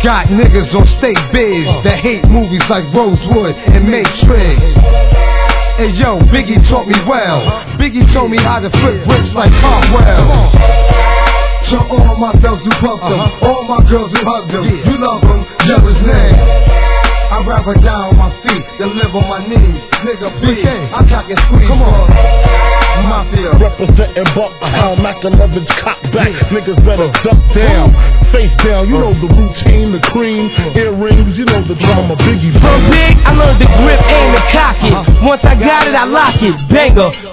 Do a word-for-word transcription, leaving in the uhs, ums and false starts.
Got niggas on state biz that hate movies like Rosewood and Matrix. Hey yo, Biggie taught me well. Biggie told me how to flip bricks like Cartwell. To all my thugs who puff them, all my girls who hug them, you love them, yell his name. I rap her down on my feet, then live on my knees. Nigga, B, I cock and squeeze. Come on, Mafia. Representing Bucktown, Mac eleven's cock back. Niggas better duck down, face down. You know the routine, the cream, earrings. You know the drama. Biggie. From big, I learned the grip, aim, and cock it. Once I got it, I lock it. Banger.